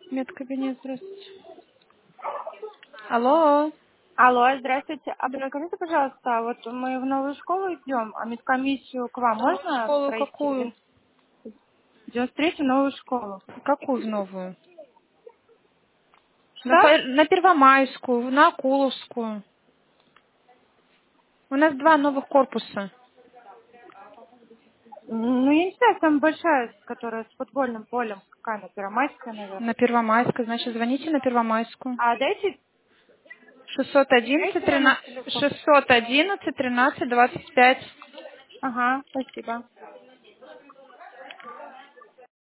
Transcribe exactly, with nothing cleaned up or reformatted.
Медкабинет, здравствуйте. Алло. Алло, здравствуйте. А Здравствуйте. подскажите, пожалуйста, вот мы в новую школу идем, а медкомиссию к вам Новую можно школу какую? пройти? девяносто третью новую школу. Какую в новую? На, Что? По- на Первомайскую, на Акуловскую. У нас два новых корпуса. Ну, я не знаю, самая большая, которая с футбольным полем, какая она, Первомайская, На наверное. Первомайской, значит, звоните на Первомайскую. А дайте, шестьсот одиннадцать, дайте номер тринадцать, телефона. шестьсот одиннадцать, тринадцать, двадцать пять. Ага, спасибо.